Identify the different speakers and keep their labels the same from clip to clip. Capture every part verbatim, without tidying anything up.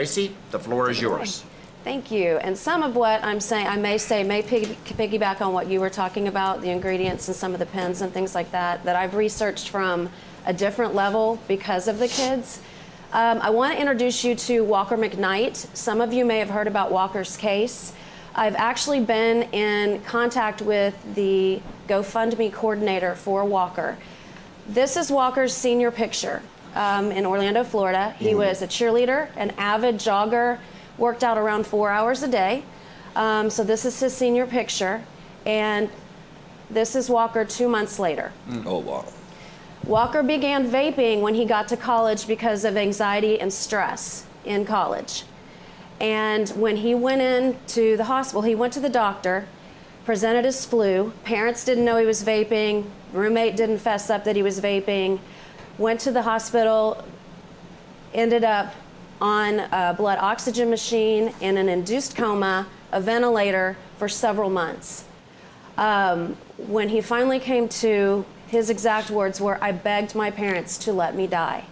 Speaker 1: Tracy, the floor is yours.
Speaker 2: Thank you. And some of what I'm saying, I may say, may piggy, piggyback on what you were talking about, the ingredients and some of the pens and things like that, that I've researched from a different level because of the kids. Um, I want to introduce you to Walker McKnight. Some of you may have heard about Walker's case. I've actually been in contact with the GoFundMe coordinator for Walker. This is Walker's senior picture um, in Orlando, Florida. He was a cheerleader, an avid jogger, worked out around four hours a day. Um, so this is his senior picture. And this is Walker two months later.
Speaker 3: Mm. Oh, wow.
Speaker 2: Walker began vaping when he got to college because of anxiety and stress in college. And when he went in to the hospital, he went to the doctor, presented his flu. Parents didn't know he was vaping. Roommate didn't fess up that he was vaping. Went to the hospital, ended up on a blood oxygen machine in an induced coma, a ventilator for several months. Um, when he finally came to, his exact words were, "I begged my parents to let me die."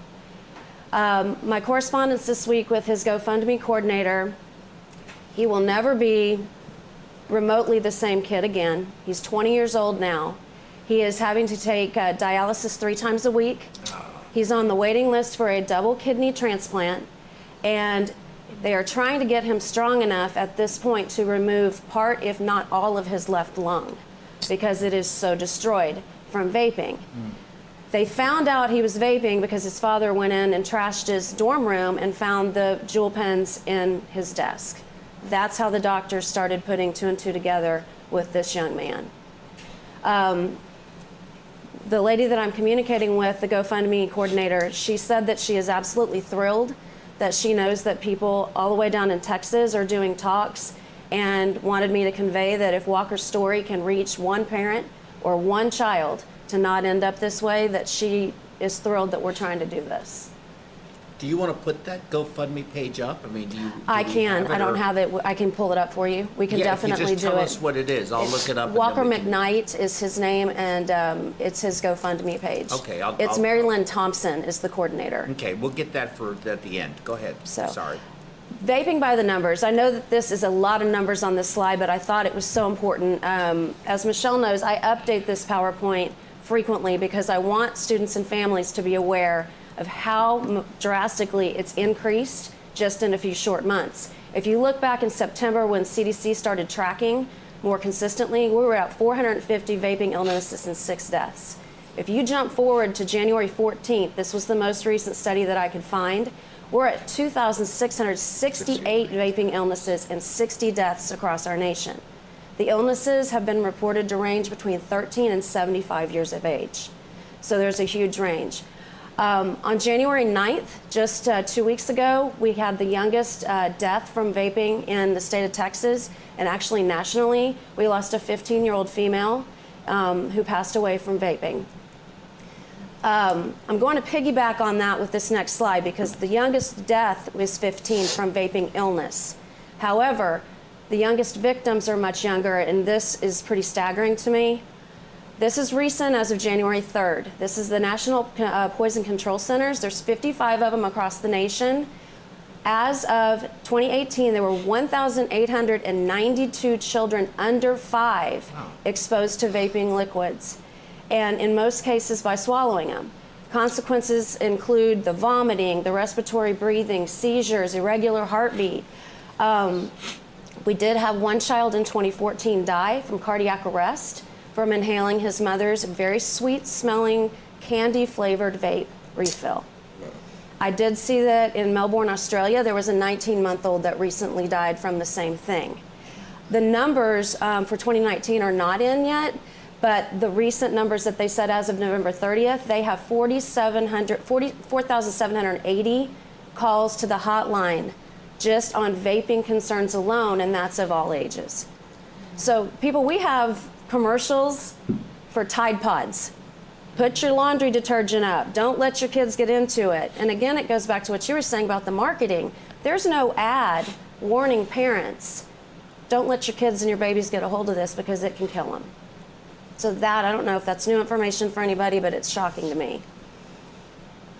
Speaker 2: Um, my correspondence this week with his GoFundMe coordinator, he will never be remotely the same kid again. He's twenty years old now. He is having to take uh, dialysis three times a week. He's on the waiting list for a double kidney transplant. And they are trying to get him strong enough at this point to remove part, if not all, of his left lung because it is so destroyed from vaping. Mm. They found out he was vaping because his father went in and trashed his dorm room and found the jewel pens in his desk. That's how the doctors started putting two and two together with this young man. Um, the lady that I'm communicating with, the GoFundMe coordinator, she said that she is absolutely thrilled that she knows that people all the way down in Texas are doing talks, and wanted me to convey that if Walker's story can reach one parent or one child to not end up this way, that she is thrilled that we're trying to do this.
Speaker 1: Do you want to put that GoFundMe page up? I mean, do you? Do
Speaker 2: I can. I don't or? have it. I can pull it up for you. We can
Speaker 1: yeah,
Speaker 2: definitely
Speaker 1: if you just
Speaker 2: do
Speaker 1: tell
Speaker 2: it.
Speaker 1: us what it is. I'll
Speaker 2: it's
Speaker 1: look it up.
Speaker 2: Walker
Speaker 1: and then we
Speaker 2: McKnight can... is his name, and um, it's his GoFundMe page.
Speaker 1: Okay. I'll,
Speaker 2: it's
Speaker 1: I'll,
Speaker 2: Mary Lynn Thompson is the coordinator.
Speaker 1: Okay, we'll get that for at the end. Go ahead.
Speaker 2: So,
Speaker 1: sorry.
Speaker 2: Vaping by the numbers. I know that this is a lot of numbers on this slide, but I thought it was so important. Um, as Michelle knows, I update this PowerPoint frequently because I want students and families to be aware of how drastically it's increased just in a few short months. If you look back in September when C D C started tracking more consistently, we were at four hundred fifty vaping illnesses and six deaths. If you jump forward to January fourteenth, this was the most recent study that I could find, we're at two thousand six hundred sixty-eight vaping illnesses and sixty deaths across our nation. The illnesses have been reported to range between thirteen and seventy-five years of age. So there's a huge range. Um, on January ninth, just uh, two weeks ago, we had the youngest uh, death from vaping in the state of Texas, and actually nationally. We lost a fifteen-year-old female um, who passed away from vaping. Um, I'm going to piggyback on that with this next slide because the youngest death was fifteen from vaping illness. However, the youngest victims are much younger, and this is pretty staggering to me. This is recent as of January third. This is the National uh, Poison Control Centers. There's fifty-five of them across the nation. As of twenty eighteen, there were one thousand eight hundred ninety-two children under five wow. exposed to vaping liquids, and in most cases by swallowing them. Consequences include the vomiting, the respiratory breathing, seizures, irregular heartbeat. Um, we did have one child in twenty fourteen die from cardiac arrest from inhaling his mother's very sweet-smelling, candy-flavored vape refill. I did see that in Melbourne, Australia, there was a nineteen-month-old that recently died from the same thing. The numbers um, for twenty nineteen are not in yet, but the recent numbers that they said as of November thirtieth, they have four thousand seven hundred eighty calls to the hotline just on vaping concerns alone, and that's of all ages. So people, we have commercials for Tide Pods. Put your laundry detergent up. Don't let your kids get into it. And again, it goes back to what you were saying about the marketing. There's no ad warning parents, don't let your kids and your babies get a hold of this because it can kill them. So that, I don't know if that's new information for anybody, but it's shocking to me.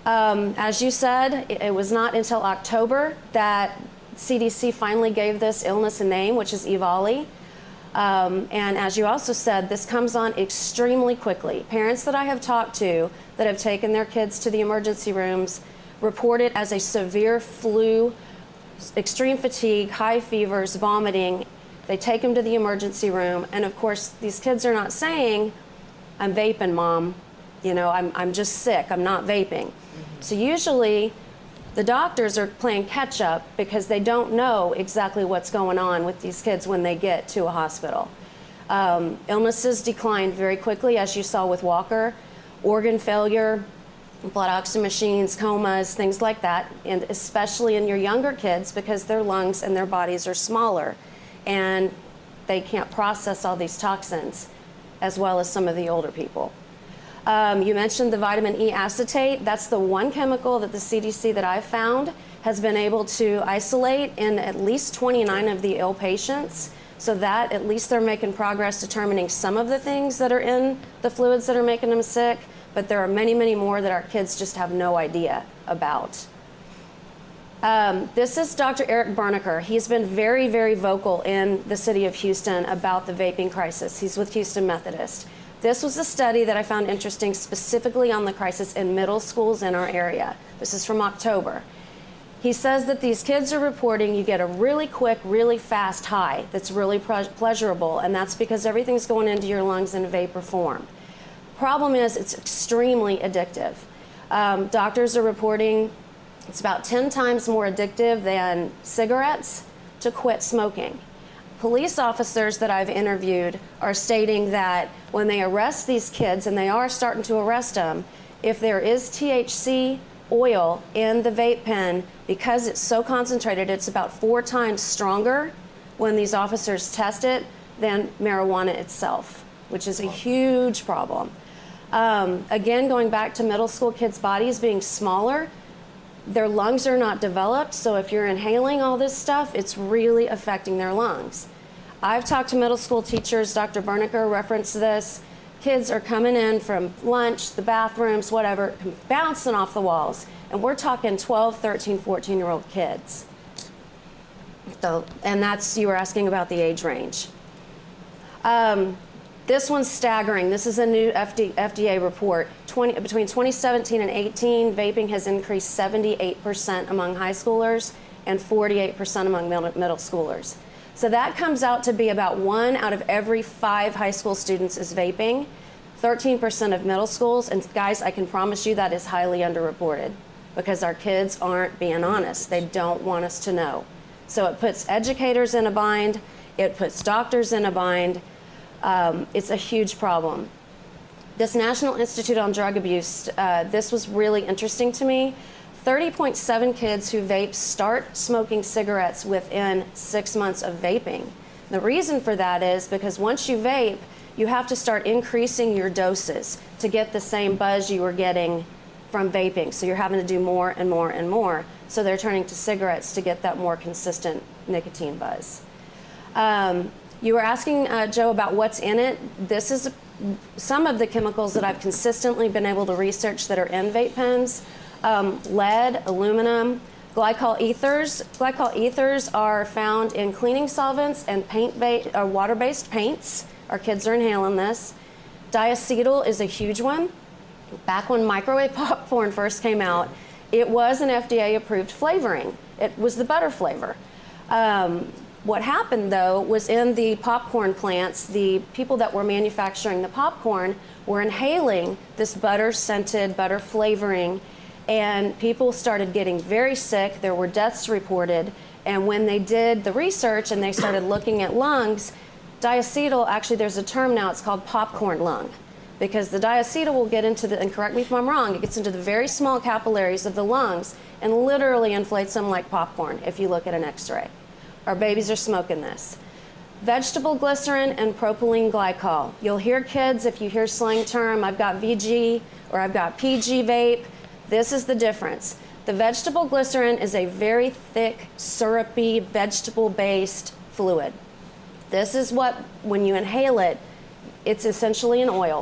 Speaker 2: Um, as you said, it, it was not until October that C D C finally gave this illness a name, which is EVALI. Um, and as you also said, this comes on extremely quickly. Parents that I have talked to that have taken their kids to the emergency rooms report it as a severe flu, extreme fatigue, high fevers, vomiting. They take them to the emergency room, and of course, these kids are not saying, "I'm vaping, Mom. You know, I'm, I'm just sick. I'm not vaping." Mm-hmm. So usually, the doctors are playing catch up because they don't know exactly what's going on with these kids when they get to a hospital. Um, illnesses decline very quickly, as you saw with Walker. Organ failure, blood oxygen machines, comas, things like that, and especially in your younger kids because their lungs and their bodies are smaller and they can't process all these toxins as well as some of the older people. Um, you mentioned the vitamin E acetate. That's the one chemical that the C D C that I've found has been able to isolate in at least twenty-nine of the ill patients. So that at least they're making progress determining some of the things that are in the fluids that are making them sick, but there are many, many more that our kids just have no idea about. Um, this is Doctor Eric Berneker. He's been very, very vocal in the city of Houston about the vaping crisis. He's with Houston Methodist. This was a study that I found interesting specifically on the crisis in middle schools in our area. This is from October. He says that these kids are reporting you get a really quick, really fast high that's really pleasurable, and that's because everything's going into your lungs in vapor form. Problem is, it's extremely addictive. Um, doctors are reporting it's about ten times more addictive than cigarettes to quit smoking. Police officers that I've interviewed are stating that when they arrest these kids, and they are starting to arrest them, if there is T H C oil in the vape pen, because it's so concentrated, it's about four times stronger when these officers test it than marijuana itself, which is a huge problem. Um, again, going back to middle school kids' bodies being smaller, their lungs are not developed, so if you're inhaling all this stuff, it's really affecting their lungs. I've talked to middle school teachers, Doctor Berneker referenced this. Kids are coming in from lunch, the bathrooms, whatever, bouncing off the walls. And we're talking twelve, thirteen, fourteen-year-old kids. So, and that's, you were asking about the age range. Um, this one's staggering. This is a new F D A report. twenty, between twenty seventeen and eighteen, vaping has increased seventy-eight percent among high schoolers and forty-eight percent among middle, middle schoolers. So that comes out to be about one out of every five high school students is vaping, thirteen percent of middle schools, and guys, I can promise you that is highly underreported because our kids aren't being honest. They don't want us to know. So it puts educators in a bind, it puts doctors in a bind. Um, it's a huge problem. This National Institute on Drug Abuse, uh, this was really interesting to me. thirty point seven kids who vape start smoking cigarettes within six months of vaping. The reason for that is because once you vape, you have to start increasing your doses to get the same buzz you were getting from vaping. So you're having to do more and more and more. So they're turning to cigarettes to get that more consistent nicotine buzz. Um, you were asking, uh, Joe, about what's in it. This is some of the chemicals that I've consistently been able to research that are in vape pens. Um, lead, aluminum, glycol ethers. Glycol ethers are found in cleaning solvents and paint uh, water-based paints. Our kids are inhaling this. Diacetyl is a huge one. Back when microwave popcorn first came out, it was an F D A-approved flavoring. It was the butter flavor. Um, what happened, though, was in the popcorn plants, the people that were manufacturing the popcorn were inhaling this butter-scented, butter flavoring, and people started getting very sick. There were deaths reported, and when they did the research and they started looking at lungs, diacetyl, actually there's a term now, it's called popcorn lung, because the diacetyl will get into the, and correct me if I'm wrong, it gets into the very small capillaries of the lungs and literally inflates them like popcorn if you look at an x-ray. Our babies are smoking this. Vegetable glycerin and propylene glycol. You'll hear kids, if you hear slang term, I've got V G or I've got P G vape. This is the difference. The vegetable glycerin is a very thick, syrupy, vegetable-based fluid. This is what, when you inhale it, it's essentially an oil.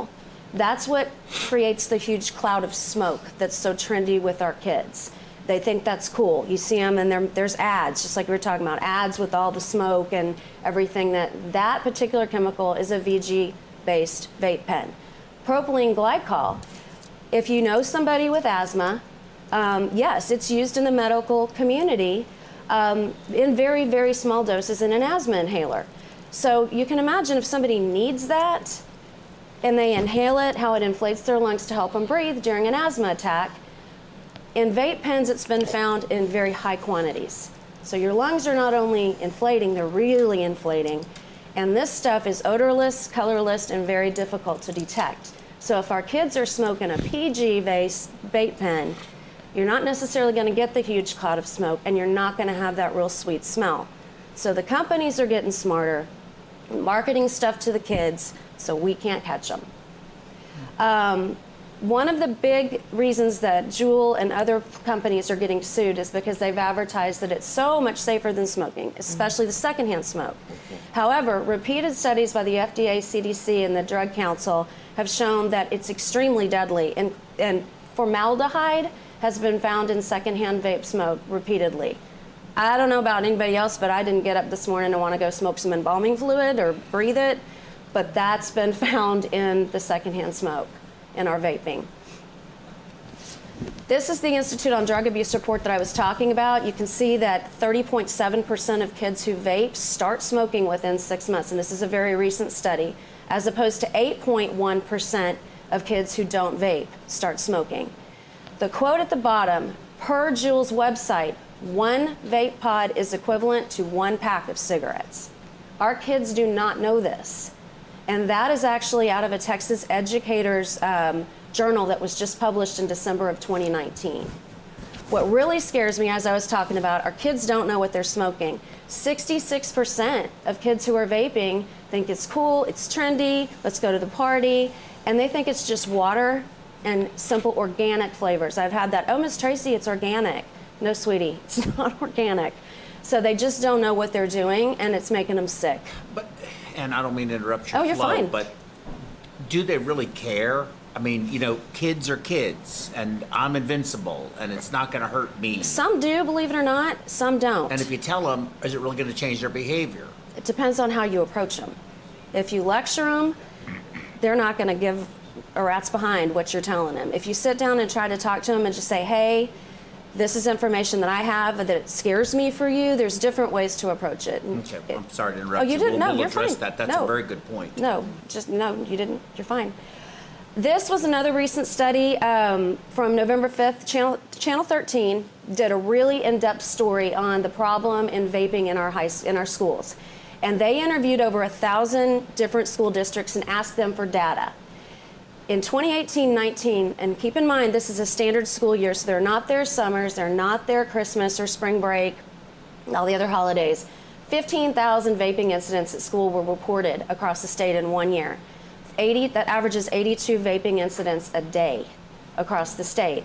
Speaker 2: That's what creates the huge cloud of smoke that's so trendy with our kids. They think that's cool. You see them and there's ads, just like we were talking about, ads with all the smoke and everything. That that particular chemical is a V G-based vape pen. Propylene glycol, if you know somebody with asthma, um, yes, it's used in the medical community um, in very, very small doses in an asthma inhaler. So you can imagine if somebody needs that and they inhale it, how it inflates their lungs to help them breathe during an asthma attack. In vape pens, it's been found in very high quantities. So your lungs are not only inflating, they're really inflating. And this stuff is odorless, colorless, and very difficult to detect. So if our kids are smoking a P G-based vape pen, you're not necessarily going to get the huge cloud of smoke, and you're not going to have that real sweet smell. So the companies are getting smarter, marketing stuff to the kids, so we can't catch them. Um, one of the big reasons that Juul and other companies are getting sued is because they've advertised that it's so much safer than smoking, especially the secondhand smoke. However, repeated studies by the F D A, C D C, and the Drug Council have shown that it's extremely deadly, and, and formaldehyde has been found in secondhand vape smoke repeatedly. I don't know about anybody else, but I didn't get up this morning and want to go smoke some embalming fluid or breathe it, but that's been found in the secondhand smoke in our vaping. This is the Institute on Drug Abuse report that I was talking about. You can see that thirty point seven percent of kids who vape start smoking within six months, and this is a very recent study, as opposed to eight point one percent of kids who don't vape start smoking. The quote at the bottom, per Juul's website, one vape pod is equivalent to one pack of cigarettes. Our kids do not know this. And that is actually out of a Texas Educators um, journal that was just published in December of twenty nineteen. What really scares me, as I was talking about, our kids don't know what they're smoking. sixty-six percent of kids who are vaping think it's cool, it's trendy, let's go to the party, and they think it's just water and simple organic flavors. I've had that, oh, Miss Tracy, it's organic. No, sweetie, it's not organic. So they just don't know what they're doing, and it's making them sick.
Speaker 1: But, and I don't mean to interrupt your
Speaker 2: Oh, you're
Speaker 1: flow,
Speaker 2: fine.
Speaker 1: but do they really care? I mean, you know, kids are kids, and I'm invincible, and it's not going to hurt me.
Speaker 2: Some do, believe it or not, some don't.
Speaker 1: And if you tell them, is it really going to change their behavior?
Speaker 2: It depends on how you approach them. If you lecture them, they're not going to give a rat's behind what you're telling them. If you sit down and try to talk to them and just say, hey, this is information that I have that it scares me for you, there's different ways to approach it.
Speaker 1: Okay,
Speaker 2: it,
Speaker 1: I'm sorry to interrupt
Speaker 2: oh, you.
Speaker 1: you.
Speaker 2: Didn't?
Speaker 1: We'll,
Speaker 2: No,
Speaker 1: we'll
Speaker 2: you're
Speaker 1: address
Speaker 2: fine.
Speaker 1: that. That's
Speaker 2: no.
Speaker 1: a very good point.
Speaker 2: No, just no, you didn't. You're fine. This was another recent study um, from November fifth. Channel, Channel thirteen did a really in-depth story on the problem in vaping in our, high, in our schools. And they interviewed over a thousand different school districts and asked them for data. In twenty eighteen nineteen, and keep in mind this is a standard school year, so they're not their summers, they're not their Christmas or spring break, all the other holidays, fifteen thousand vaping incidents at school were reported across the state in one year. eighty, that averages eighty-two vaping incidents a day across the state.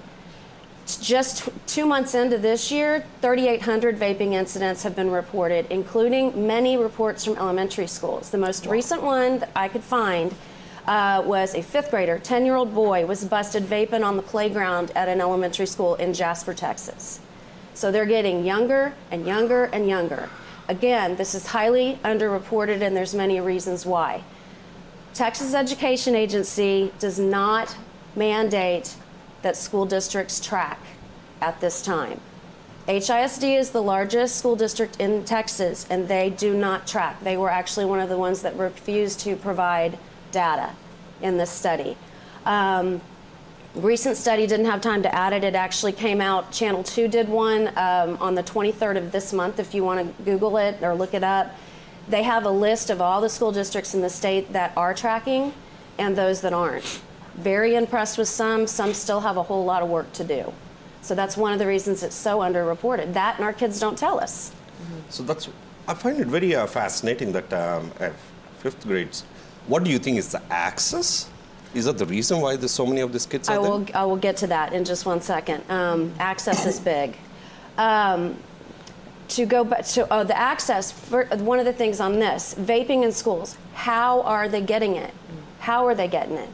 Speaker 2: Just two months into this year, thirty-eight hundred vaping incidents have been reported, including many reports from elementary schools. The most recent one that I could find uh, was a fifth grader, ten-year-old boy, was busted vaping on the playground at an elementary school in Jasper, Texas. So they're getting younger and younger and younger. Again, this is highly underreported, and there's many reasons why. Texas Education Agency does not mandate that school districts track at this time. H I S D is the largest school district in Texas, and they do not track. They were actually one of the ones that refused to provide data in this study. Um, recent study didn't have time to add it. It actually came out, Channel two did one um, on the twenty-third of this month, if you want to Google it or look it up. They have a list of all the school districts in the state that are tracking and those that aren't. Very impressed with some. Some still have a whole lot of work to do. So that's one of the reasons it's so underreported. That and our kids don't tell us.
Speaker 3: So that's, I find it very uh, fascinating that um, at fifth grades, what do you think is the access? Is that the reason why there's so many of these kids
Speaker 2: I
Speaker 3: out
Speaker 2: will,
Speaker 3: there?
Speaker 2: I will get to that in just one second. Um, access is big. Um, to go back to oh, the access, for, one of the things on this, vaping in schools, how are they getting it? How are they getting it?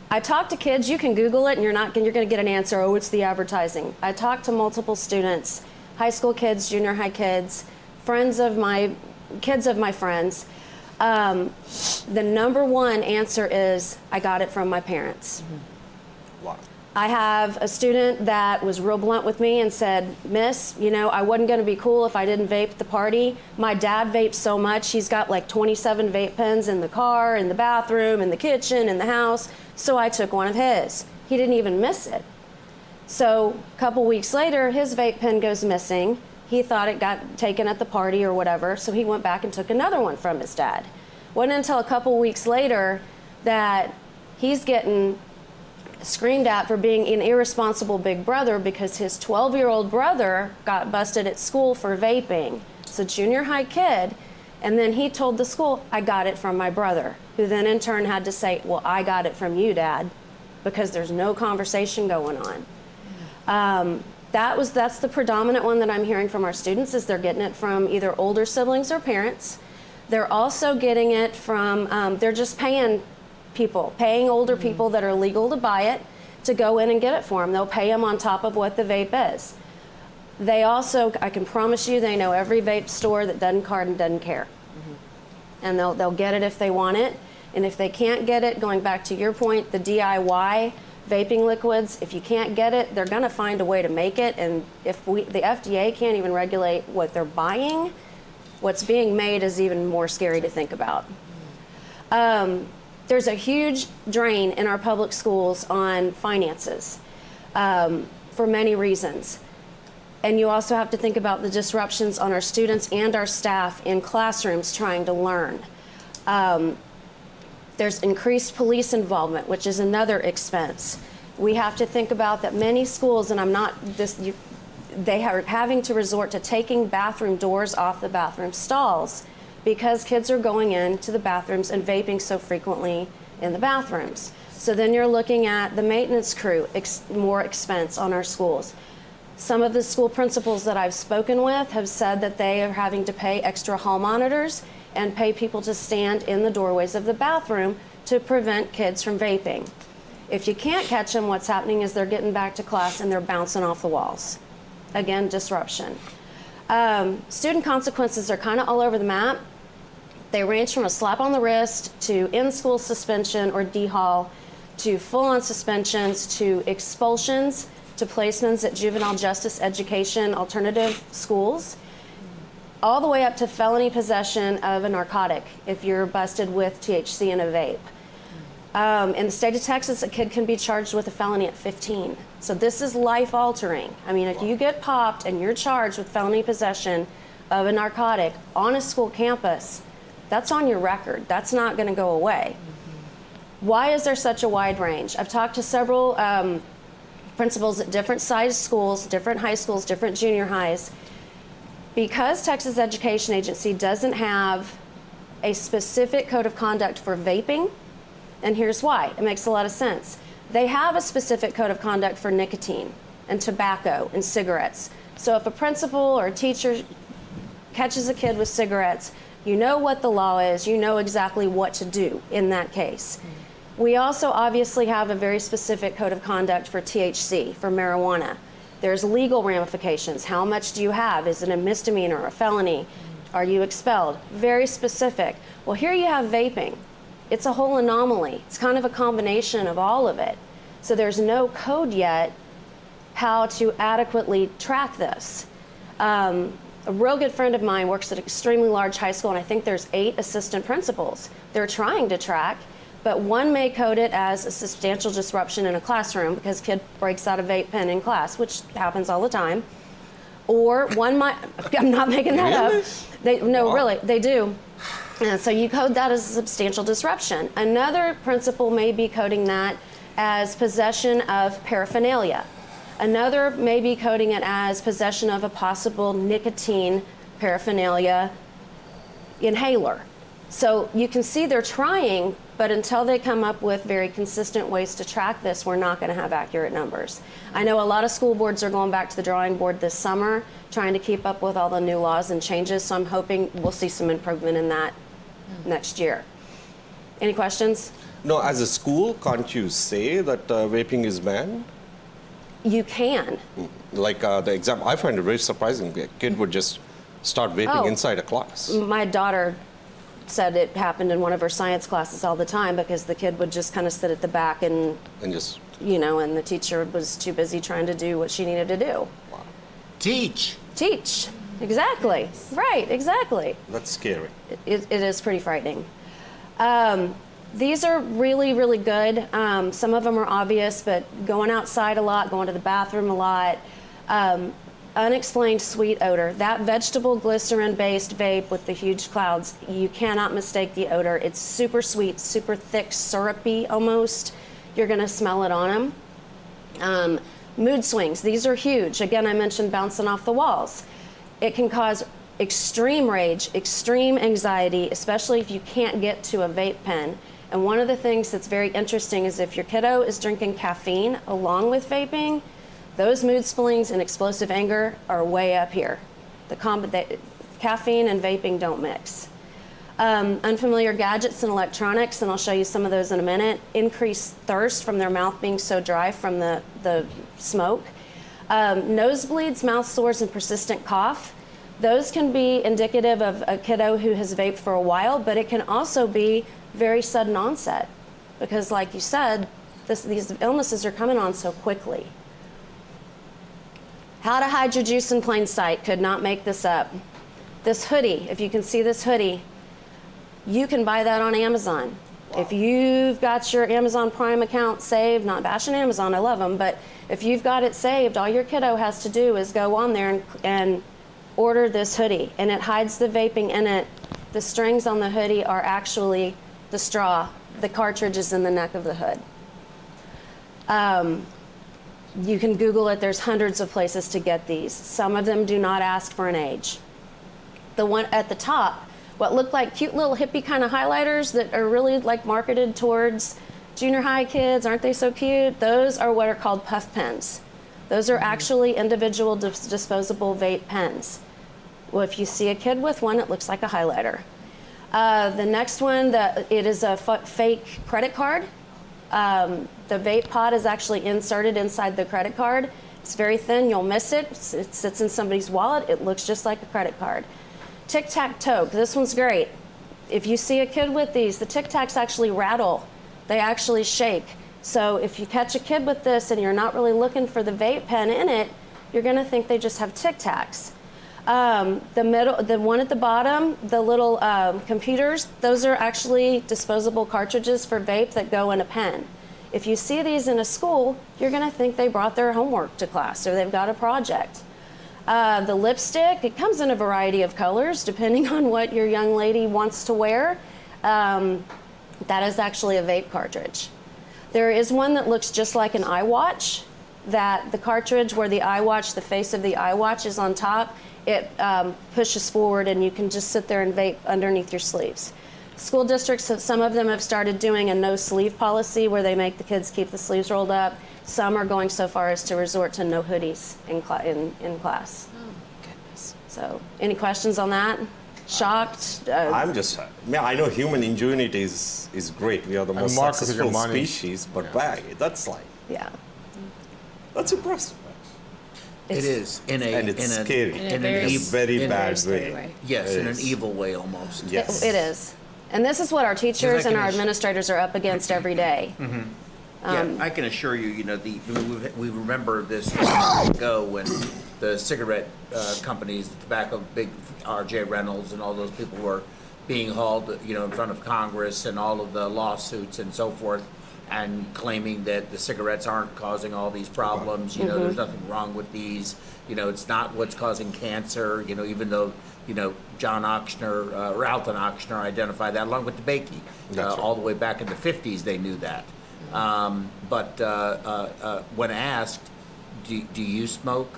Speaker 2: I talk to kids, you can Google it and you're not you're going to get an answer, oh, it's the advertising. I talk to multiple students, high school kids, junior high kids, friends of my, kids of my friends. Um, the number one answer is, I got it from my parents.
Speaker 3: Mm-hmm. Wow.
Speaker 2: I have a student that was real blunt with me and said, Miss, you know, I wasn't going to be cool if I didn't vape at the party. My dad vapes so much. He's got like twenty-seven vape pens in the car, in the bathroom, in the kitchen, in the house. So I took one of his. He didn't even miss it. So a couple weeks later, his vape pen goes missing. He thought it got taken at the party or whatever, so he went back and took another one from his dad. Wasn't until a couple weeks later that he's getting screamed at for being an irresponsible big brother because his twelve-year-old brother got busted at school for vaping. It's a junior high kid. And then he told the school, I got it from my brother, who then in turn had to say, well, I got it from you, Dad, because there's no conversation going on. Um, that was, that's the predominant one that I'm hearing from our students, is they're getting it from either older siblings or parents. They're also getting it from, um, they're just paying people, paying older mm-hmm. people that are legal to buy it to go in and get it for them. They'll pay them on top of what the vape is. They also, I can promise you, they know every vape store that doesn't card and doesn't care. Mm-hmm. And they'll, they'll get it if they want it. And if they can't get it, going back to your point, the D I Y vaping liquids, if you can't get it, they're going to find a way to make it. And if we, the F D A can't even regulate what they're buying, what's being made is even more scary to think about. Um, there's a huge drain in our public schools on finances um, for many reasons. And you also have to think about the disruptions on our students and our staff in classrooms trying to learn. Um, there's increased police involvement, which is another expense. We have to think about that many schools, and I'm not this, you, they are having to resort to taking bathroom doors off the bathroom stalls because kids are going into the bathrooms and vaping so frequently in the bathrooms. So then you're looking at the maintenance crew, ex more expense on our schools. Some of the school principals that I've spoken with have said that they are having to pay extra hall monitors and pay people to stand in the doorways of the bathroom to prevent kids from vaping. If you can't catch them, what's happening is they're getting back to class and they're bouncing off the walls. Again, disruption. Um, student consequences are kind of all over the map. They range from a slap on the wrist to in-school suspension or D-Hall to full-on suspensions to expulsions to placements at juvenile justice education alternative schools, all the way up to felony possession of a narcotic if you're busted with T H C in a vape. Um, in the state of Texas, a kid can be charged with a felony at fifteen. So this is life-altering. I mean, if you get popped and you're charged with felony possession of a narcotic on a school campus, that's on your record. That's not going to go away. Mm-hmm. Why is there such a wide range? I've talked to several um, principals at different sized schools, different high schools, different junior highs. Because Texas Education Agency doesn't have a specific code of conduct for vaping, and here's why. It makes a lot of sense. They have a specific code of conduct for nicotine and tobacco and cigarettes. So if a principal or a teacher catches a kid with cigarettes, you know what the law is, you know exactly what to do in that case. Mm-hmm. We also obviously have a very specific code of conduct for T H C, for marijuana. There's legal ramifications. How much do you have? Is it a misdemeanor or a felony? Mm-hmm. Are you expelled? Very specific. Well, here you have vaping. It's a whole anomaly. It's kind of a combination of all of it. So there's no code yet how to adequately track this. Um, a real good friend of mine works at an extremely large high school, and I think there's eight assistant principals. They're trying to track, but one may code it as a substantial disruption in a classroom because kid breaks out a vape pen in class, which happens all the time. Or one might, I'm not making that
Speaker 3: Really?
Speaker 2: up. They, no,
Speaker 3: Wow.
Speaker 2: really, they do. And so you code that as a substantial disruption. Another principal may be coding that as possession of paraphernalia. Another may be coding it as possession of a possible nicotine paraphernalia inhaler. So you can see they're trying, but until they come up with very consistent ways to track this, we're not going to have accurate numbers. I know a lot of school boards are going back to the drawing board this summer, trying to keep up with all the new laws and changes, so I'm hoping we'll see some improvement in that next year. Any questions?
Speaker 3: No, as a school, can't you say that uh, vaping is banned?
Speaker 2: You can.
Speaker 3: Like uh, the example, I find it very surprising. A kid would just start vaping
Speaker 2: Oh.
Speaker 3: inside a class.
Speaker 2: My daughter said it happened in one of her science classes all the time because the kid would just kind of sit at the back and,
Speaker 3: And just,
Speaker 2: you know, and the teacher was too busy trying to do what she needed to do.
Speaker 1: Teach.
Speaker 2: Teach. Exactly. Right, exactly.
Speaker 3: that's scary.
Speaker 2: It, it is pretty frightening. Um, these are really, really good. Um, some of them are obvious, but going outside a lot, going to the bathroom a lot, um, unexplained sweet odor. That vegetable glycerin-based vape with the huge clouds, you cannot mistake the odor. It's super sweet, super thick, syrupy almost. You're going to smell it on them. Um, mood swings, these are huge. Again, I mentioned bouncing off the walls. It can cause extreme rage, extreme anxiety, especially if you can't get to a vape pen. And one of the things that's very interesting is if your kiddo is drinking caffeine along with vaping, those mood swings and explosive anger are way up here. The comb- the, caffeine and vaping don't mix. Um, unfamiliar gadgets and electronics, and I'll show you some of those in a minute. Increased thirst from their mouth being so dry from the, the smoke. Um, nosebleeds, mouth sores, and persistent cough. Those can be indicative of a kiddo who has vaped for a while, but it can also be very sudden onset because, like you said, this, these illnesses are coming on so quickly. How to hide your juice in plain sight. Could not make this up. This hoodie, if you can see this hoodie, you can buy that on Amazon. Wow. If you've got your Amazon Prime account saved, not bashing Amazon, I love them, but if you've got it saved, all your kiddo has to do is go on there and, and order this hoodie, and it hides the vaping in it. The strings on the hoodie are actually the straw. The cartridge is in the neck of the hood. Um, you can Google it. There's hundreds of places to get these. Some of them do not ask for an age. The one at the top, what look like cute little hippie kind of highlighters that are really like marketed towards junior high kids, aren't they so cute? Those are what are called puff pens. Those are actually individual dis disposable vape pens. Well, if you see a kid with one, it looks like a highlighter. Uh, the next one, the, it is a f fake credit card. Um, the vape pod is actually inserted inside the credit card. It's very thin, you'll miss it. It sits in somebody's wallet. It looks just like a credit card. Tic-tac-toe, this one's great. If you see a kid with these, the tic-tacs actually rattle. They actually shake. So if you catch a kid with this and you're not really looking for the vape pen in it, you're gonna think they just have tic-tacs. Um, the middle, the one at the bottom, the little um, computers, those are actually disposable cartridges for vape that go in a pen. If you see these in a school, you're gonna think they brought their homework to class or they've got a project. Uh, the lipstick, it comes in a variety of colors depending on what your young lady wants to wear. Um, that is actually a vape cartridge. There is one that looks just like an iWatch, that the cartridge where the iWatch, the face of the iWatch is on top, it um, pushes forward and you can just sit there and vape underneath your sleeves. School districts, some of them have started doing a no sleeve policy where they make the kids keep the sleeves rolled up. Some are going so far as to resort to no hoodies in, cl in, in class.
Speaker 4: Oh, goodness.
Speaker 2: So, any questions on that? Shocked? Uh,
Speaker 3: I'm just, yeah, I know human ingenuity is, is great. We are the most
Speaker 5: market with your
Speaker 3: successful
Speaker 5: money.
Speaker 3: species, but
Speaker 5: Yeah.
Speaker 3: bang, that's like,
Speaker 2: yeah.
Speaker 3: that's impressive.
Speaker 1: It is in a
Speaker 3: And it's
Speaker 1: in a,
Speaker 3: scary.
Speaker 4: In a
Speaker 1: in an
Speaker 4: very,
Speaker 1: ev-
Speaker 3: very
Speaker 1: in a-
Speaker 3: bad
Speaker 4: scary
Speaker 3: way.
Speaker 4: way.
Speaker 1: Yes,
Speaker 3: It
Speaker 1: in an
Speaker 3: is.
Speaker 1: evil way almost.
Speaker 3: Yes.
Speaker 2: It, it is. And this is what our teachers
Speaker 1: can
Speaker 2: and our
Speaker 1: ass-
Speaker 2: administrators are up against every day.
Speaker 1: Yeah, I can assure you, you know, the we, we remember this long ago when the cigarette uh, companies, the tobacco, big R J Reynolds and all those people were being hauled, you know, in front of Congress and all of the lawsuits and so forth, and claiming that the cigarettes aren't causing all these problems. You know, there's nothing wrong with these. You know, it's not what's causing cancer. You know, even though you know John Ochsner uh, or Alton Ochsner identified that along with DeBakey, uh,
Speaker 3: That's right.
Speaker 1: all the way back in the fifties, they knew that. Um, but uh, uh, uh, when asked, do, do you smoke?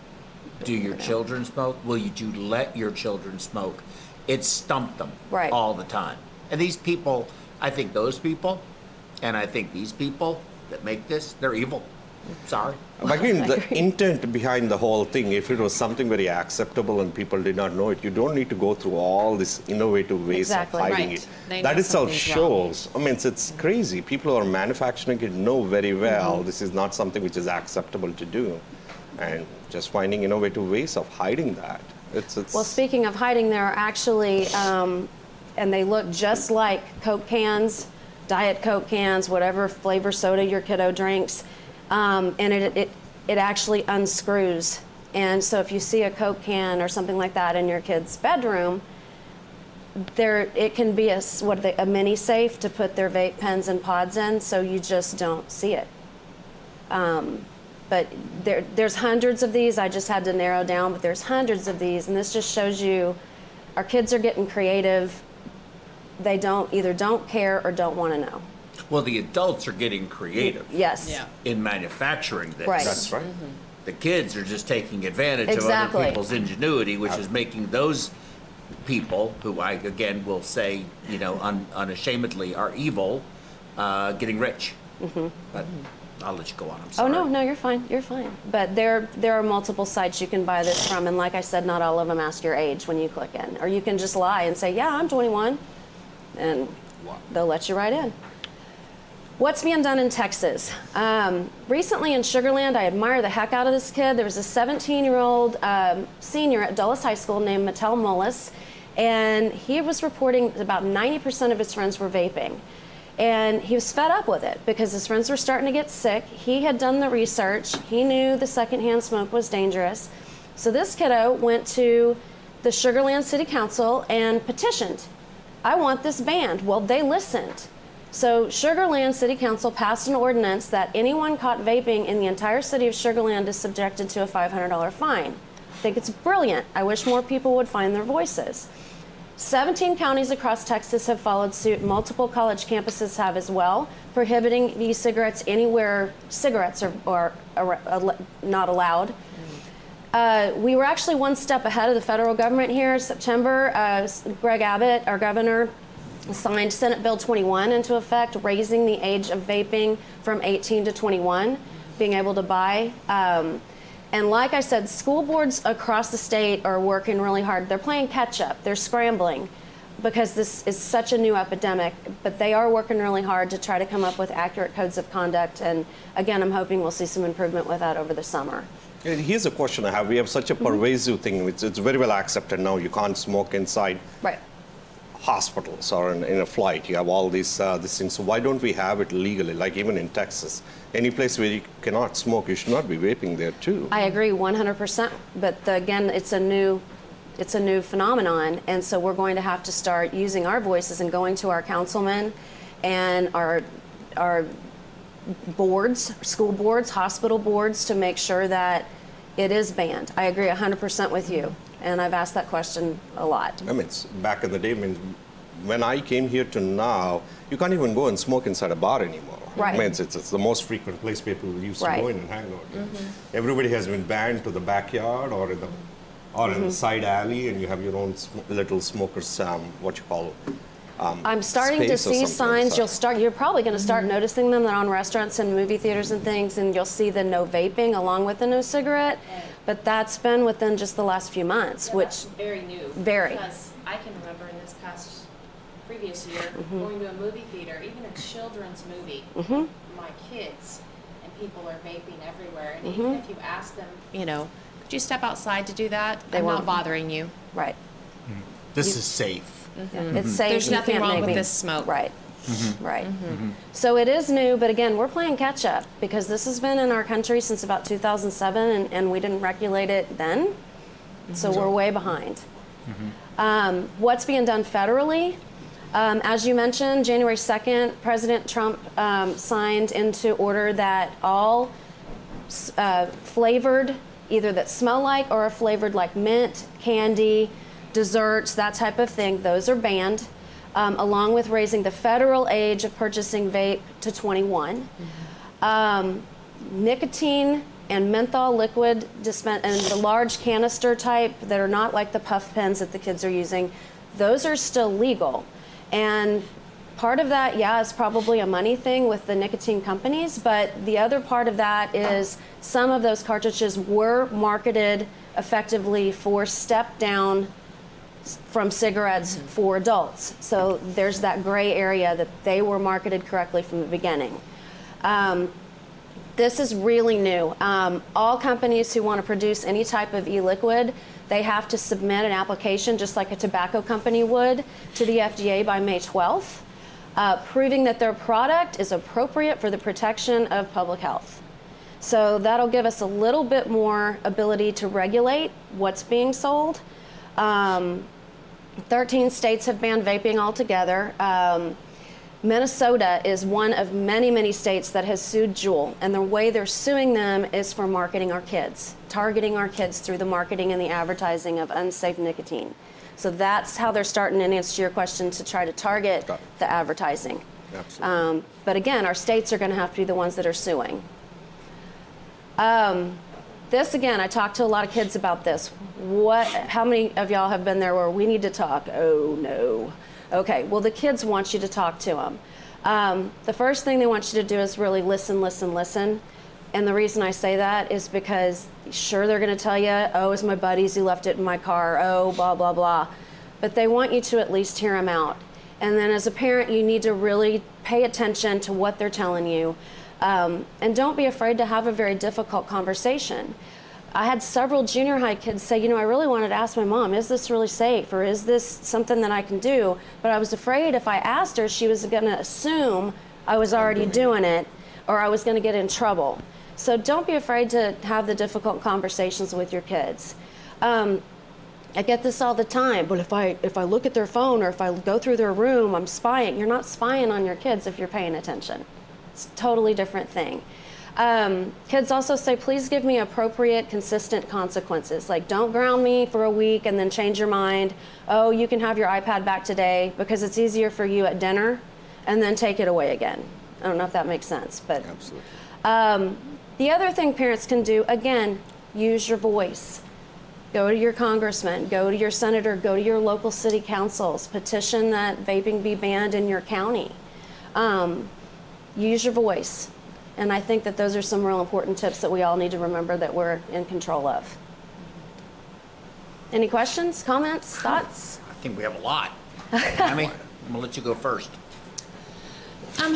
Speaker 1: Do your children smoke? Will you, do you let your children smoke? It stumped them
Speaker 2: Right.
Speaker 1: all the time. And these people, I think those people, and I think these people that make this, they're evil. Sorry.
Speaker 3: But again, the intent behind the whole thing, if it was something very acceptable and people did not know it, you don't need to go through all these innovative ways
Speaker 2: Exactly.
Speaker 3: of hiding
Speaker 4: Right.
Speaker 3: it.
Speaker 4: They
Speaker 3: That
Speaker 4: know
Speaker 3: itself
Speaker 4: something's wrong.
Speaker 3: shows, I mean, it's, it's crazy. People who are manufacturing it know very well
Speaker 4: Mm-hmm.
Speaker 3: this is not something which is acceptable to do. And just finding innovative ways of hiding that. It's, it's
Speaker 2: Well, speaking of hiding, there are actually, um, and they look just like Coke cans, Diet Coke cans, whatever flavor soda your kiddo drinks, um, and it, it it actually unscrews. And so if you see a Coke can or something like that in your kid's bedroom, there it can be a s- what are they, a mini safe to put their vape pens and pods in, so you just don't see it. Um, but there, there's hundreds of these. I just had to narrow down, but there's hundreds of these, and this just shows you our kids are getting creative. They don't either don't care or don't want to know.
Speaker 1: Well, the adults are getting creative
Speaker 2: Yes.
Speaker 4: Yeah.
Speaker 1: in manufacturing this.
Speaker 2: Right.
Speaker 3: That's right.
Speaker 1: The kids are just taking advantage
Speaker 2: Exactly.
Speaker 1: of other people's ingenuity, which is making those people, who I again will say, you know, un, unashamedly are evil, uh, getting rich. But I'll let you go on. I'm
Speaker 2: Oh
Speaker 1: sorry.
Speaker 2: no, no, you're fine. You're fine. But there, there are multiple sites you can buy this from, and like I said, not all of them ask your age when you click in, or you can just lie and say, "Yeah, I'm twenty-one," and they'll let you right in. What's being done in Texas? Um, recently in Sugar Land, I admire the heck out of this kid. There was a seventeen-year-old um, senior at Dulles High School named Mattel Mullis, and he was reporting that about ninety percent of his friends were vaping. And he was fed up with it because his friends were starting to get sick. He had done the research. He knew the secondhand smoke was dangerous. So this kiddo went to the Sugar Land City Council and petitioned, "I want this banned." Well, they listened. So Sugar Land City Council passed an ordinance that anyone caught vaping in the entire city of Sugar Land is subjected to a five hundred dollar fine. I think it's brilliant. I wish more people would find their voices. seventeen counties across Texas have followed suit. Multiple college campuses have as well, prohibiting e-cigarettes anywhere cigarettes are, are, are, are not allowed. Uh, we were actually one step ahead of the federal government here. In September, uh, Greg Abbott, our governor, signed Senate Bill twenty-one into effect, raising the age of vaping from eighteen to twenty-one, being able to buy. Um, and like I said, school boards across the state are working really hard. They're playing catch up. They're scrambling because this is such a new epidemic, but they are working really hard to try to come up with accurate codes of conduct. And again, I'm hoping we'll see some improvement with that over the summer.
Speaker 3: And here's a question I have. We have such a pervasive thing. It's, it's very well accepted now. You can't smoke inside
Speaker 2: Right.
Speaker 3: hospitals or in, in a flight. You have all these, uh, these things. So why don't we have it legally, like even in Texas? Any place where you cannot smoke, you should not be vaping there too.
Speaker 2: I agree one hundred percent, but the, again, it's a new, it's a new phenomenon, and so we're going to have to start using our voices and going to our councilmen and our, our boards, school boards, hospital boards, to make sure that it is banned. I agree one hundred percent with you, and I've asked that question a lot.
Speaker 3: I mean, it's back in the day, I mean, when I came here to now, you can't even go and smoke inside a bar anymore.
Speaker 2: Right.
Speaker 3: I mean, it's, it's, it's the most frequent place people used to
Speaker 2: Right.
Speaker 3: go in and hang out. Everybody has been banned to the backyard or in the or in the side alley, and you have your own sm- little smokers, um, what you call. Um,
Speaker 2: I'm starting to
Speaker 3: space or
Speaker 2: see
Speaker 3: something
Speaker 2: signs.
Speaker 3: inside.
Speaker 2: You'll start. You're probably going to start noticing them on restaurants and movie theaters and things, and you'll see the no vaping along with the no cigarette. But that's been within just the last few months,
Speaker 5: Yeah,
Speaker 2: which
Speaker 5: that's very new.
Speaker 2: very.
Speaker 5: Because I can remember in this past previous year
Speaker 2: Mm-hmm.
Speaker 5: going to a movie theater, even a children's movie,
Speaker 2: Mm-hmm.
Speaker 5: my kids, and people are vaping everywhere. And
Speaker 2: Mm-hmm.
Speaker 5: even if you ask them,
Speaker 4: You know, could you step outside to do that?
Speaker 2: They
Speaker 4: I'm
Speaker 2: won't.
Speaker 4: not bothering you.
Speaker 2: right.
Speaker 1: This is safe.
Speaker 2: It's safe.
Speaker 4: There's
Speaker 2: you
Speaker 4: nothing
Speaker 2: can't
Speaker 4: wrong
Speaker 2: make
Speaker 4: with
Speaker 2: me-
Speaker 4: this smoke.
Speaker 2: Right. Right. So it is new, but again, we're playing catch up because this has been in our country since about two thousand seven, and, and we didn't regulate it then. So we're way behind. Um, what's being done federally? Um, as you mentioned, January second, President Trump um, signed into order that all uh, flavored, either that smell like or are flavored like mint, candy, desserts, that type of thing, those are banned, um, along with raising the federal age of purchasing vape to twenty-one. Um, nicotine and menthol liquid dispen- and the large canister type that are not like the puff pens that the kids are using, those are still legal. And part of that, yeah, is probably a money thing with the nicotine companies, but the other part of that is some of those cartridges were marketed effectively for step down from cigarettes mm-hmm. for adults. So there's that gray area that they were marketed correctly from the beginning. Um, this is really new. Um, all companies who want to produce any type of e-liquid, they have to submit an application just like a tobacco company would to the F D A by May twelfth, uh, proving that their product is appropriate for the protection of public health. So that'll give us a little bit more ability to regulate what's being sold. Um, thirteen states have banned vaping altogether. Um, Minnesota is one of many, many states that has sued Juul, and the way they're suing them is for marketing our kids, targeting our kids through the marketing and the advertising of unsafe nicotine. So that's how they're starting, in answer to your question, to try to target the advertising.
Speaker 3: Absolutely.
Speaker 2: Um, but again, our states are going to have to be the ones that are suing. Um, this, again, I talked to a lot of kids about this. What? How many of y'all have been there where we need to talk? Oh, no. Okay, well, the kids want you to talk to them. Um, the first thing they want you to do is really listen, listen, listen. And the reason I say that is because, sure, they're going to tell you, oh, it's my buddies who left it in my car, oh, blah, blah, blah. But they want you to at least hear them out. And then as a parent, you need to really pay attention to what they're telling you. Um, and don't be afraid to have a very difficult conversation. I had several junior high kids say, you know, I really wanted to ask my mom, is this really safe, or is this something that I can do? But I was afraid if I asked her, she was going to assume I was already doing it, or I was going to get in trouble. So don't be afraid to have the difficult conversations with your kids. Um, I get this all the time, but if I, if I look at their phone or if I go through their room, I'm spying. You're not spying on your kids if you're paying attention. It's a totally different thing. Um, kids also say, please give me appropriate, consistent consequences. Like, don't ground me for a week and then change your mind. Oh, you can have your iPad back today because it's easier for you at dinner, and then take it away again. I don't know if that makes sense, but.
Speaker 3: Absolutely.
Speaker 2: Um, the other thing parents can do, again, use your voice. Go to your congressman, go to your senator, go to your local city councils, petition that vaping be banned in your county. Um, use your voice. And I think that those are some real important tips that we all need to remember that we're in control of. Any questions, comments, thoughts?
Speaker 1: I think we have a lot. Tammy, I'm going to let you go first.
Speaker 4: Um,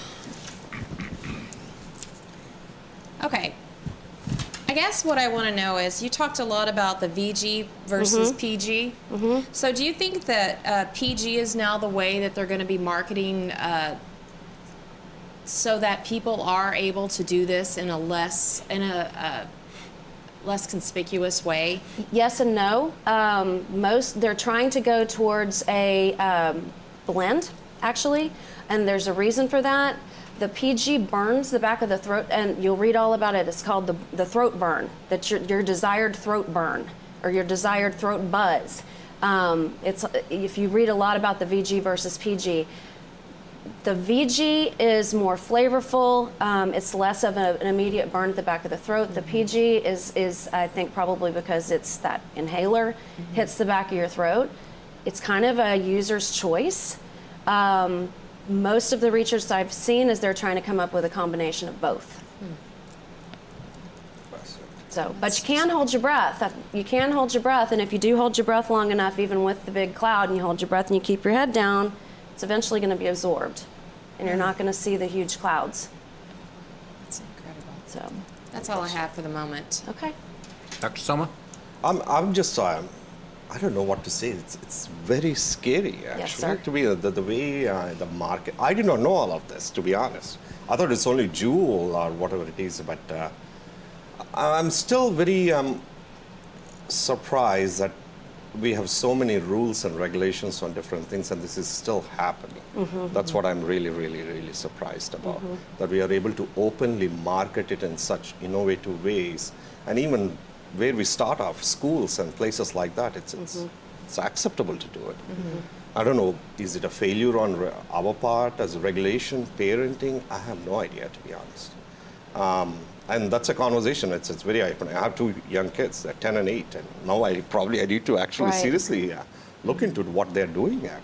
Speaker 4: okay. I guess what I want to know is, you talked a lot about the V G versus
Speaker 2: Mm-hmm.
Speaker 4: P G.
Speaker 2: Mm-hmm.
Speaker 4: So do you think that uh, P G is now the way that they're going to be marketing uh, so that people are able to do this in a less in a, a less conspicuous way?
Speaker 2: Yes and no. Um, most they're trying to go towards a um, blend, actually, and there's a reason for that. The P G burns the back of the throat, and you'll read all about it. It's called the the throat burn. That's your your desired throat burn or your desired throat buzz. Um, it's if you read a lot about the V G versus P G. The V G is more flavorful. Um, it's less of a, an immediate burn at the back of the throat. The P G is, is I think, probably because it's that inhaler mm-hmm. hits the back of your throat. It's kind of a user's choice. Um, most of the research I've seen is they're trying to come up with a combination of both.
Speaker 4: Hmm.
Speaker 2: So, but you can hold your breath. You can hold your breath, and if you do hold your breath long enough, even with the big cloud, and you hold your breath and you keep your head down, it's eventually going to be absorbed, and you're not going to see the huge clouds.
Speaker 4: That's incredible.
Speaker 2: So
Speaker 4: that's all I have for the moment.
Speaker 2: Okay.
Speaker 1: Doctor Soma?
Speaker 3: I'm, I'm just, um, I don't know what to say. It's, it's very scary, actually,
Speaker 2: Yes, sir.
Speaker 3: to be the, the way uh, the market. I did not know all of this, to be honest. I thought it's only Juul or whatever it is, but uh, I'm still very um, surprised that we have so many rules and regulations on different things, and this is still happening. Mm-hmm. That's what I'm really, really, really surprised about, mm-hmm. that we are able to openly market it in such innovative ways. And even where we start off, schools and places like that, it's, it's, mm-hmm. it's acceptable to do it. Mm-hmm. I don't know, is it a failure on re- our part as a regulation, parenting? I have no idea, to be honest. Um, And that's a conversation. It's it's very eye-opening. I have two young kids, they're ten and eight, and now I probably I need to actually
Speaker 2: Right.
Speaker 3: seriously uh, look into what they're doing actually.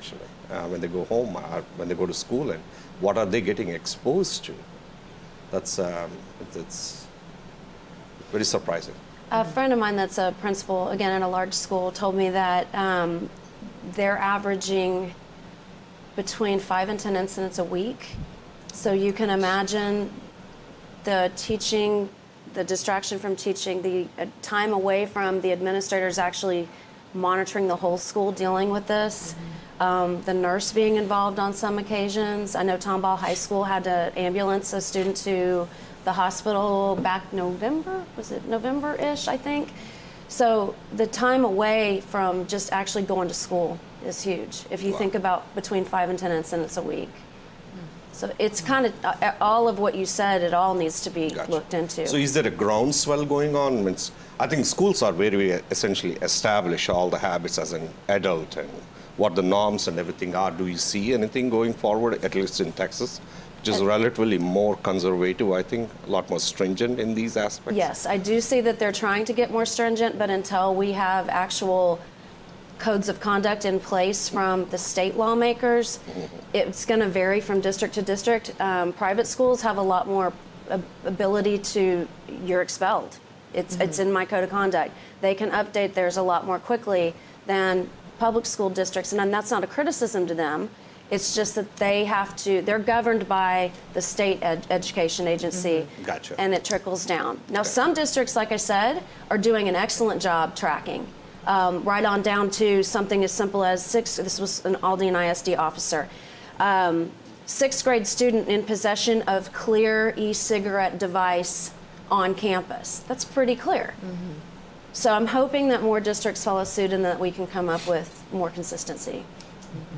Speaker 3: uh, when they go home, or when they go to school, and what are they getting exposed to? That's um, it's, it's very surprising.
Speaker 2: A friend of mine that's a principal, again, in a large school, told me that um, they're averaging between five and ten incidents a week. So you can imagine the teaching, the distraction from teaching, the uh, time away from the administrators actually monitoring the whole school dealing with this. Mm-hmm. um, the nurse being involved on some occasions. I know Tomball High School had to ambulance a student to the hospital back November, was it November-ish, I think? So the time away from just actually going to school is huge, if you
Speaker 3: Wow.
Speaker 2: think about between five and ten incidents a week. So it's kind of, uh, all of what you said, it all needs to be
Speaker 3: Gotcha.
Speaker 2: looked into.
Speaker 3: So is there a groundswell going on? Means, I think schools are very, very essentially establish all the habits as an adult and what the norms and everything are. Do you see anything going forward, at least in Texas, which is relatively more conservative, I think, a lot more stringent in these aspects?
Speaker 2: Yes, I do see that they're trying to get more stringent, but until we have actual codes of conduct in place from the state lawmakers, it's going to vary from district to district. Um, private schools have a lot more ab- ability to, you're expelled. It's, mm-hmm. it's in my code of conduct. They can update theirs a lot more quickly than public school districts, and that's not a criticism to them. It's just that they have to, they're governed by the state ed- education agency.
Speaker 3: Mm-hmm. Gotcha.
Speaker 2: And it trickles down. Now,
Speaker 3: Okay.
Speaker 2: some districts, like I said, are doing an excellent job tracking. Um, right on down to something as simple as six, this was an Aldine I S D officer, um, sixth grade student in possession of clear e-cigarette device on campus. That's pretty clear. Mm-hmm. So I'm hoping that more districts follow suit and that we can come up with more consistency. Mm-hmm.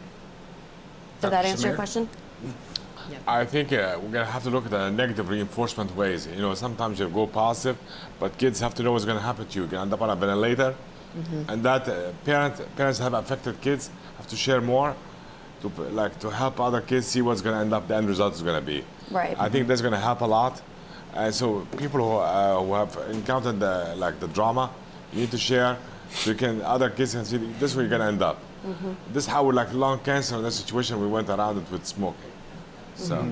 Speaker 2: Did that answer your question?
Speaker 6: I think uh, we're going to have to look at the negative reinforcement ways. You know, sometimes you go positive, but kids have to know what's going to happen to you. You're going to end up on a ventilator. Mm-hmm. And that uh, parent, parents have affected kids have to share more to like to help other kids see what's going to end up, the end result is going to be.
Speaker 2: Right.
Speaker 6: I think that's going to help a lot. And so people who, uh, who have encountered the, like the drama, you need to share so you can, other kids can see this is where you're going to end up. Mm-hmm. This is how we like lung cancer in this situation, we went around it with smoking. So,
Speaker 2: Mm-hmm.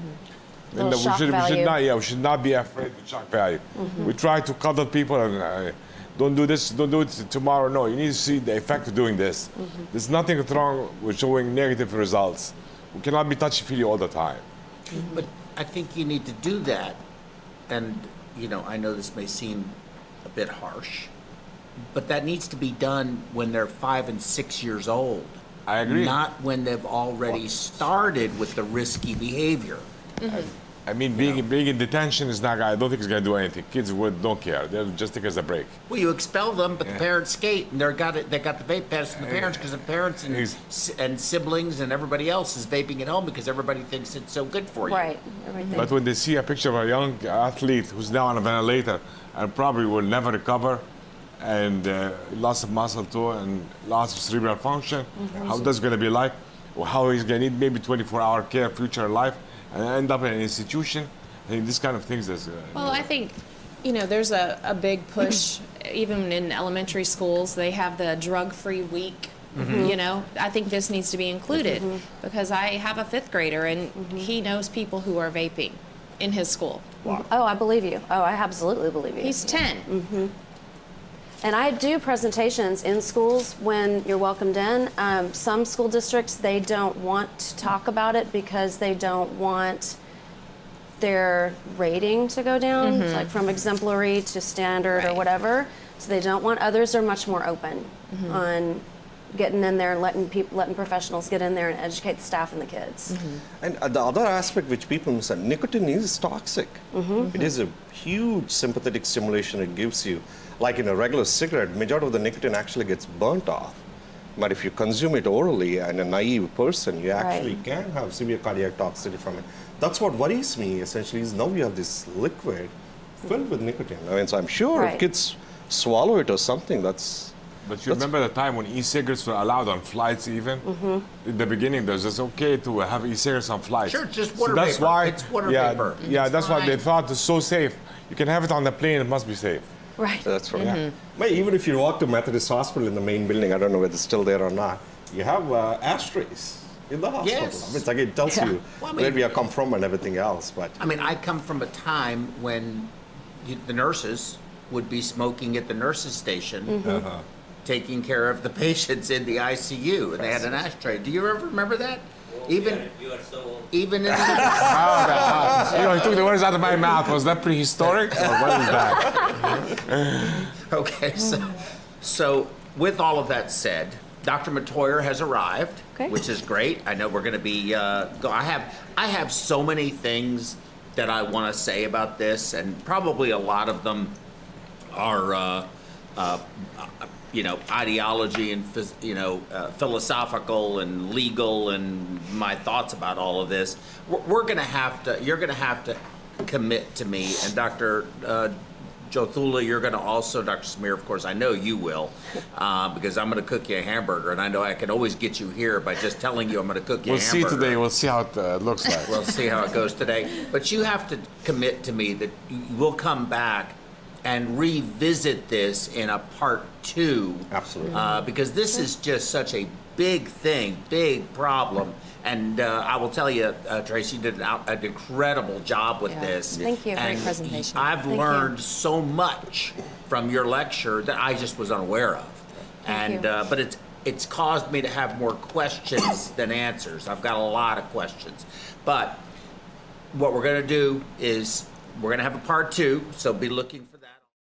Speaker 6: and
Speaker 2: Little
Speaker 6: we
Speaker 2: shock
Speaker 6: should, we
Speaker 2: value.
Speaker 6: should not, yeah, we should not be afraid of shock value.
Speaker 2: Mm-hmm.
Speaker 6: We try to cuddle people and uh, don't do this, don't do it tomorrow. No, you need to see the effect of doing this.
Speaker 2: Mm-hmm.
Speaker 6: There's nothing wrong with showing negative results. We cannot be touchy-feely all the time.
Speaker 1: But I think you need to do that, and, you know, I know this may seem a bit harsh, but that needs to be done when they're five and six years old.
Speaker 6: I agree.
Speaker 1: Not when they've already started with the risky behavior.
Speaker 6: I mean, being, being in detention is not, I don't think it's going to do anything. Kids would, don't care. They'll just take it as a break.
Speaker 1: Well, you expel them, but
Speaker 6: Yeah.
Speaker 1: the parents skate, and they're got it. They got the vape pass from the parents because the parents and,
Speaker 6: He's-
Speaker 1: s- and siblings and everybody else is vaping at home because everybody thinks it's so good for you.
Speaker 2: Right. Everything.
Speaker 6: But when they see a picture of a young athlete who's now on a ventilator and probably will never recover, and uh, loss of muscle too, and loss of cerebral function, how that's going to be like, or how he's going to need maybe twenty-four hour care, future life, and end up in an institution. I think this kind of things is. Uh,
Speaker 4: Well, I think, you know, there's a, a big push, even in elementary schools, they have the drug-free week. You know, I think this needs to be included because I have a fifth grader and he knows people who are vaping in his school.
Speaker 2: Oh, I believe you. Oh, I absolutely believe you.
Speaker 4: He's ten.
Speaker 2: And I do presentations in schools when you're welcomed in. Um, some school districts, they don't want to talk about it because they don't want their rating to go down, like from exemplary to standard or
Speaker 4: Right.
Speaker 2: whatever. So they don't want. Others are much more open on getting in there and letting people, letting professionals get in there and educate the staff and the kids.
Speaker 3: And uh, the other aspect which people miss, nicotine is toxic. It is a huge sympathetic stimulation it gives you. Like in a regular cigarette, majority of the nicotine actually gets burnt off. But if you consume it orally and a naive person, you actually
Speaker 2: Right.
Speaker 3: can have severe cardiac toxicity from it. That's what worries me essentially is now you have this liquid filled with nicotine. I mean, so I'm sure
Speaker 2: Right.
Speaker 3: if kids swallow it or something, that's
Speaker 6: But you remember the time when e-cigarettes were allowed on flights even? In the beginning, there's just okay to have e-cigarettes on flights.
Speaker 1: Sure, it's just water
Speaker 6: that's
Speaker 1: vapor.
Speaker 6: Why,
Speaker 1: It's water
Speaker 6: yeah,
Speaker 1: vapor.
Speaker 6: Yeah,
Speaker 1: It's
Speaker 6: that's why they
Speaker 1: fine.
Speaker 6: thought it's so safe. You can have it on the plane, it must be safe.
Speaker 2: Right.
Speaker 3: That's right.
Speaker 6: Yeah.
Speaker 3: But even if you walk to Methodist Hospital in the main building, I don't know whether it's still there or not, You have uh, ashtrays in the hospital.
Speaker 1: Yes.
Speaker 3: I mean, it's like it tells
Speaker 2: Yeah.
Speaker 3: you
Speaker 1: Well, I mean-
Speaker 3: where we have come from and everything else. But
Speaker 1: I mean, I come from a time when you, the nurses would be smoking at the nurses' station,
Speaker 3: uh-huh.
Speaker 1: taking care of the patients in the I C U, and they had an ashtray. Do you ever remember that? Even,
Speaker 7: You are so old.
Speaker 1: even in the,
Speaker 6: How the- you know, he took the words out of my mouth. Was that prehistoric or what is that?
Speaker 1: okay, so, so with all of that said, Doctor Matoyer has arrived,
Speaker 2: Okay.
Speaker 1: which is great. I know we're going to be. Uh, go, I have I have so many things that I want to say about this, and probably a lot of them are, uh, uh, you know, ideology and phys- you know, uh, philosophical and legal, and my thoughts about all of this. We're, we're going to have to. You're going to have to commit to me, and Doctor Uh, Jothula, you're going to also, Doctor Smear, of course, I know you will, uh, because I'm going to cook you a hamburger, and I know I can always get you here by just telling you I'm going to cook you
Speaker 6: We'll
Speaker 1: a
Speaker 6: see
Speaker 1: hamburger.
Speaker 6: today. We'll see how it uh, looks like.
Speaker 1: We'll see how it goes today. But you have to commit to me that you will come back and revisit this in a part two.
Speaker 3: Absolutely.
Speaker 1: Uh, because this is just such a big thing, big problem. And uh, I will tell you, uh, Tracy, you did an, out- an incredible job with
Speaker 2: Yeah.
Speaker 1: this.
Speaker 2: Thank you. Great
Speaker 1: And
Speaker 4: presentation.
Speaker 1: I've
Speaker 2: Thank you.
Speaker 1: learned so much from your lecture that I just was unaware of.
Speaker 2: Thank
Speaker 1: and
Speaker 2: you.
Speaker 1: Uh, but it's it's caused me to have more questions than answers. I've got a lot of questions. But what we're going to do is we're going to have a part two, so be looking for